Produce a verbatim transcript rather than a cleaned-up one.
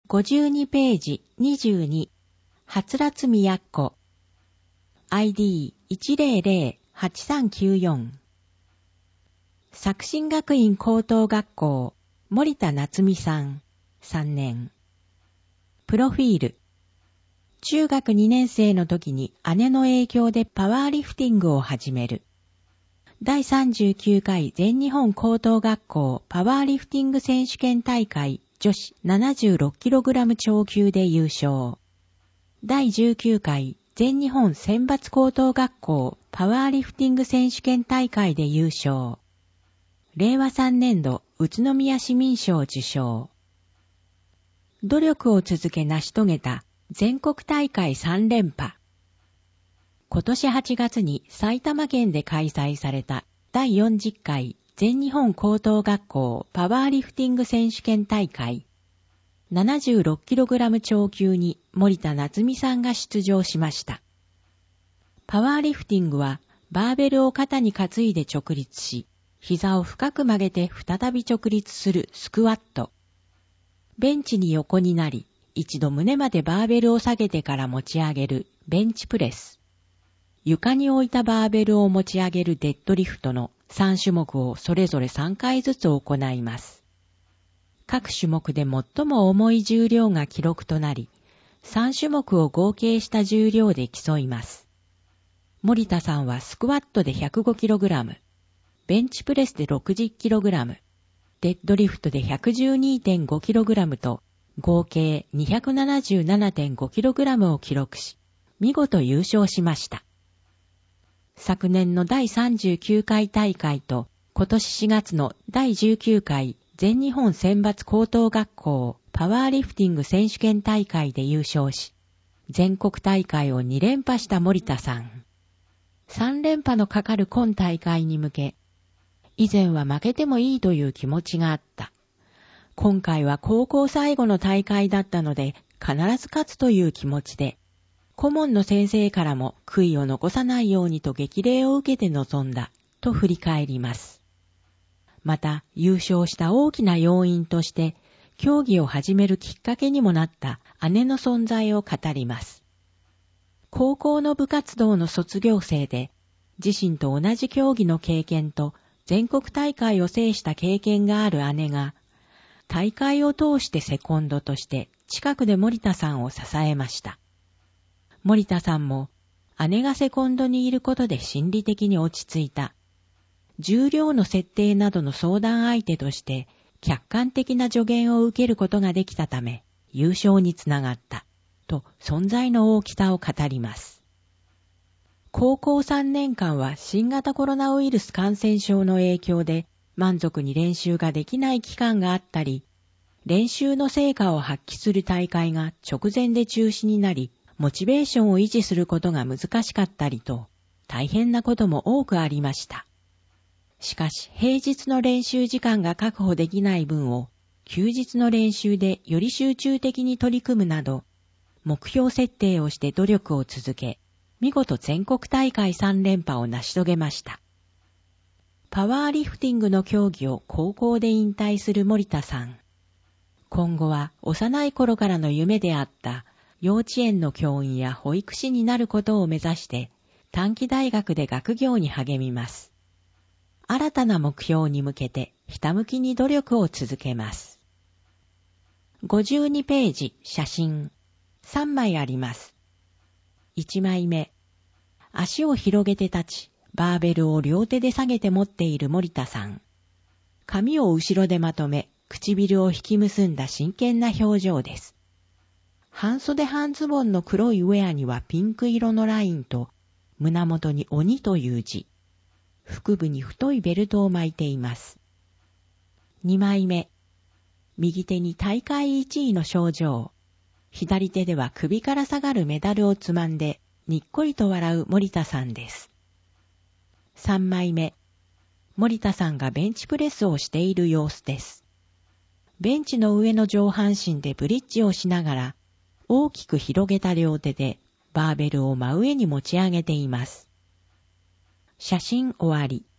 ごじゅうにページにじゅうに、はつらつみやっこ。アイディーいちゼロゼロはちさんきゅうよん。作新学院高等学校、森田夏美さん、さんねん。プロフィール。中学にねん生の時に姉の影響でパワーリフティングを始める。だいさんじゅうきゅうかい全日本高等学校パワーリフティング選手権大会女子 ななじゅうろくキログラム 超級で優勝。だいじゅうきゅうかい全日本選抜高等学校パワーリフティング選手権大会で優勝。れいわさんねんど宇都宮市民賞受賞。努力を続け成し遂げた全国大会さんれんぱ。今年はちがつに埼玉県で開催されただいよんじゅっかい全日本高等学校パワーリフティング選手権大会 ななじゅうろくキログラム 超級に森田夏美さんが出場しました。パワーリフティングはバーベルを肩に担いで直立し、膝を深く曲げて再び直立するスクワット。ベンチに横になり、一度胸までバーベルを下げてから持ち上げるベンチプレス。床に置いたバーベルを持ち上げるデッドリフトのさんしゅもくをそれぞれさんかいずつ行います。各種目で最も重い重量が記録となり、さんしゅもくを合計した重量で競います。森田さんはスクワットで ひゃくごキログラム、ベンチプレスで ろくじゅっキログラム、デッドリフトで ひゃくじゅうにてんごキログラム と合計 にひゃくななじゅうななてんごキログラム を記録し、見事優勝しました。昨年のだいさんじゅうきゅうかい大会と今年しがつのだいじゅうきゅうかい全日本選抜高等学校パワーリフティング選手権大会で優勝し、全国大会をにれんぱした森田さん。さんれんぱのかかる今大会に向け、以前は負けてもいいという気持ちがあった。今回は高校最後の大会だったので必ず勝つという気持ちで、顧問の先生からも悔いを残さないようにと激励を受けて臨んだと振り返ります。また優勝した大きな要因として競技を始めるきっかけにもなった姉の存在を語ります。高校の部活動の卒業生で自身と同じ競技の経験と全国大会を制した経験がある姉が大会を通してセコンドとして近くで森田さんを支えました。森田さんも姉がセコンドにいることで心理的に落ち着いた。重量の設定などの相談相手として客観的な助言を受けることができたため優勝につながったと存在の大きさを語ります。高校さんねんかんは新型コロナウイルス感染症の影響で満足に練習ができない期間があったり、練習の成果を発揮する大会が直前で中止になり、モチベーションを維持することが難しかったりと、大変なことも多くありました。しかし、平日の練習時間が確保できない分を、休日の練習でより集中的に取り組むなど、目標設定をして努力を続け、見事全国大会さんれんぱを成し遂げました。パワーリフティングの競技を高校で引退する森田さん。今後は幼い頃からの夢であった幼稚園の教員や保育士になることを目指して短期大学で学業に励みます。新たな目標に向けてひたむきに努力を続けます。ごじゅうにページ写真さんまいあります。いちまいめ、足を広げて立ち、バーベルを両手で下げて持っている森田さん。髪を後ろでまとめ、唇を引き結んだ真剣な表情です。半袖半ズボンの黒いウェアにはピンク色のラインと、胸元に鬼という字。腹部に太いベルトを巻いています。にまいめ、右手に大会いちいの賞状。左手では首から下がるメダルをつまんで、にっこりと笑う森田さんです。さんまいめ、森田さんがベンチプレスをしている様子です。ベンチの上の上半身でブリッジをしながら、大きく広げた両手でバーベルを真上に持ち上げています。写真終わり。